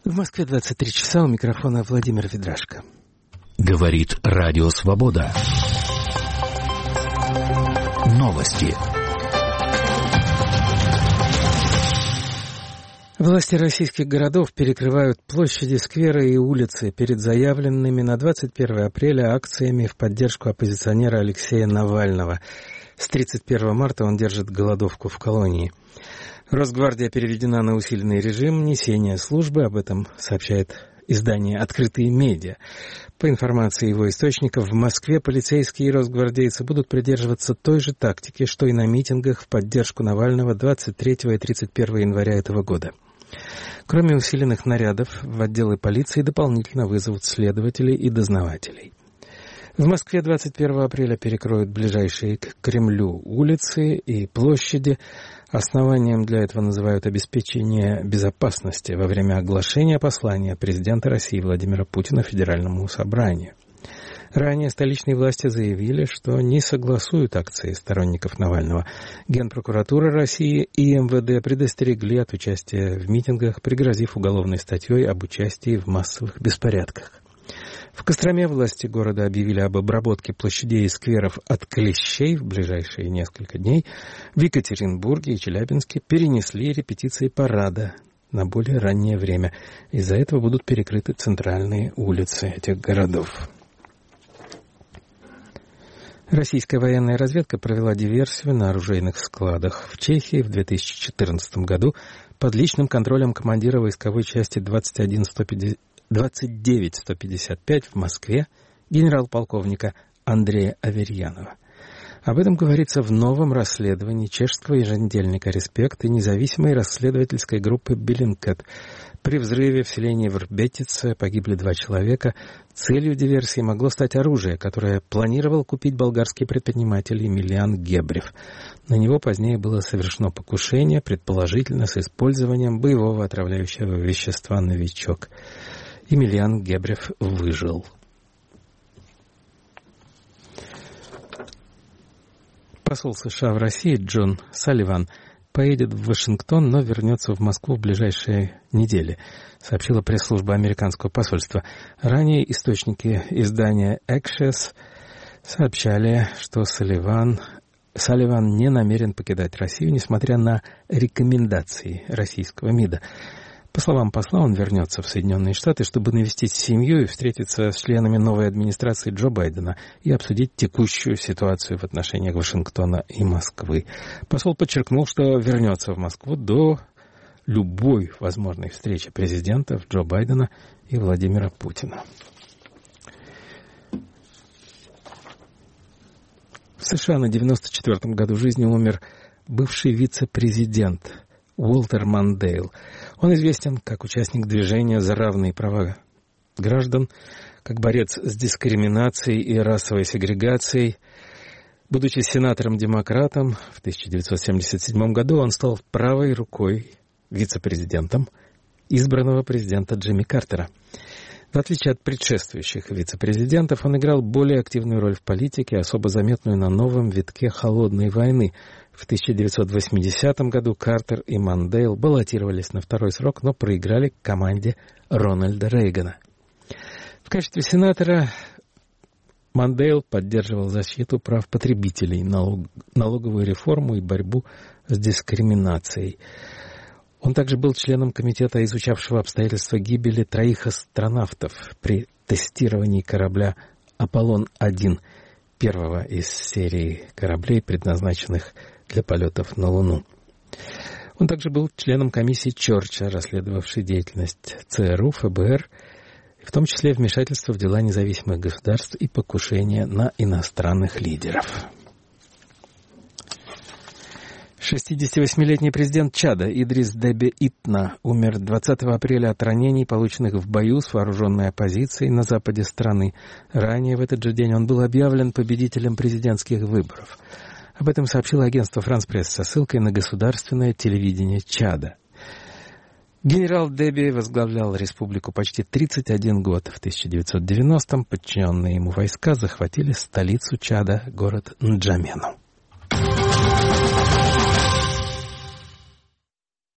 В Москве 23 часа, у микрофона Владимир Ведрашко. Говорит Радио Свобода. Новости. Власти российских городов перекрывают площади, скверы и улицы перед заявленными на 21 апреля акциями в поддержку оппозиционера Алексея Навального. С 31 марта он держит голодовку в колонии. Росгвардия переведена на усиленный режим несения службы, об этом сообщает издание «Открытые медиа». По информации его источников, в Москве полицейские и росгвардейцы будут придерживаться той же тактики, что и на митингах в поддержку Навального 23 и 31 января этого года. Кроме усиленных нарядов, в отделы полиции дополнительно вызовут следователей и дознавателей. В Москве 21 апреля перекроют ближайшие к Кремлю улицы и площади. Основанием для этого называют обеспечение безопасности во время оглашения послания президента России Владимира Путина Федеральному собранию. Ранее столичные власти заявили, что не согласуют акции сторонников Навального. Генпрокуратура России и МВД предостерегли от участия в митингах, пригрозив уголовной статьей об участии в массовых беспорядках. В Костроме власти города объявили об обработке площадей и скверов от клещей в ближайшие несколько дней. В Екатеринбурге и Челябинске перенесли репетиции парада на более раннее время. Из-за этого будут перекрыты центральные улицы этих городов. Российская военная разведка провела диверсию на оружейных складах в Чехии в 2014 году под личным контролем командира войсковой части 29155 в Москве генерал-полковника Андрея Аверьянова. Об этом говорится в новом расследовании чешского еженедельника «Респект» и независимой расследовательской группы «Беллинкет». При взрыве в селении Врбетице погибли 2 человека. Целью диверсии могло стать оружие, которое планировал купить болгарский предприниматель Емельян Гебрев. На него позднее было совершено покушение, предположительно с использованием боевого отравляющего вещества «Новичок». Емельян Гебрев выжил. Посол США в России Джон Салливан поедет в Вашингтон, но вернется в Москву в ближайшие недели, сообщила пресс-служба американского посольства. Ранее источники издания Axios сообщали, что Салливан не намерен покидать Россию, несмотря на рекомендации российского МИДа. По словам посла, он вернется в Соединенные Штаты, чтобы навестить семью и встретиться с членами новой администрации Джо Байдена и обсудить текущую ситуацию в отношениях Вашингтона и Москвы. Посол подчеркнул, что вернется в Москву до любой возможной встречи президентов Джо Байдена и Владимира Путина. В США на 94-м году жизни умер бывший вице-президент Уолтер Мандейл. Он известен как участник движения за равные права граждан, как борец с дискриминацией и расовой сегрегацией. Будучи сенатором-демократом, в 1977 году он стал правой рукой вице-президентом избранного президента Джимми Картера. В отличие от предшествующих вице-президентов, он играл более активную роль в политике, особо заметную на новом витке холодной войны. В 1980 году Картер и Мандейл баллотировались на второй срок, но проиграли команде Рональда Рейгана. В качестве сенатора Мандейл поддерживал защиту прав потребителей, налоговую реформу и борьбу с дискриминацией. Он также был членом комитета, изучавшего обстоятельства гибели 3 астронавтов при тестировании корабля «Аполлон-1», первого из серии кораблей, предназначенных для полетов на Луну. Он также был членом комиссии Чорча, расследовавшей деятельность ЦРУ, ФБР, в том числе вмешательство в дела независимых государств и покушение на иностранных лидеров. 68-летний президент Чада Идрис Деби Итна умер 20 апреля от ранений, полученных в бою с вооруженной оппозицией на западе страны. Ранее в этот же день он был объявлен победителем президентских выборов. Об этом сообщило агентство «Франс Пресс» со ссылкой на государственное телевидение Чада. Генерал Деби возглавлял республику почти 31 год. В 1990-м подчиненные ему войска захватили столицу Чада, город Нджамену.